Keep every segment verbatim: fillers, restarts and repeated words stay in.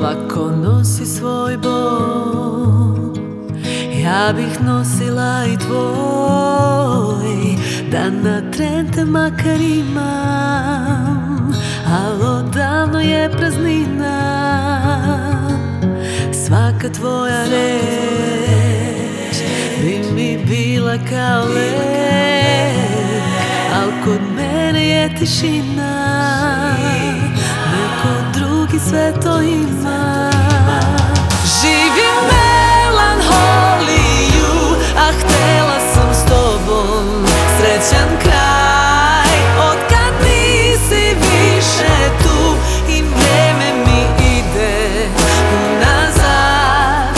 Svako nosi svoj bol, ja bih nosila i tvoj, da na tren te makar imam, al odavno je praznina. Svaka tvoja reč bi mi bila kao lek, al kod mene je tišina, neko drugi sve to ima. Živim melanholiju, a htela sam s tobom srećan kraj. Otkad nisi više tu i vreme mi ide unazad,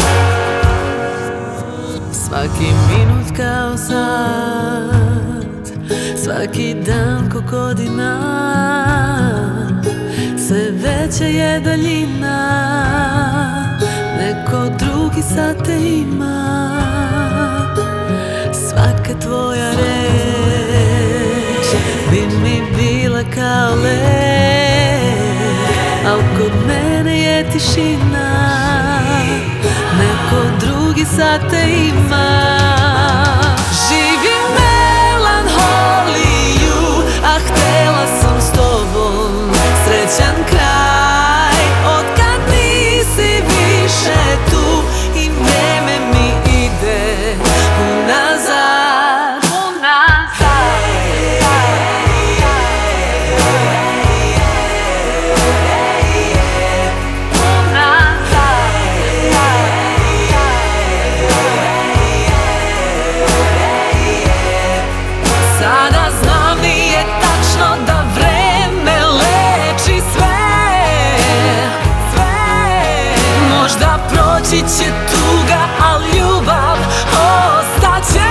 svaki minut kao sad, svaki dan ko godina, sve veća je daljina, neko drugi sad te ima. Svaka tvoja reč bi mi bila kao lek, al kod mene je tišina, neko drugi sad te ima. Živim melanholiju, a htela sam s tobom srećan kraj. Otkad nisi više tu i vreme mi ide unazad, unazad. Sada znam nije tačno da vreme leči sve, sve. Možda proći će tuga, al ljubav ostaće.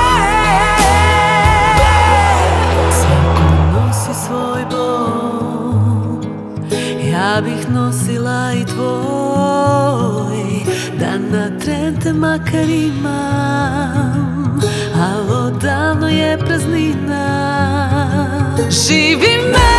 Svako nosi svoj bol, ja bih nosila i tvoj, da na tren te makar imam, al odavno je praznina. Živim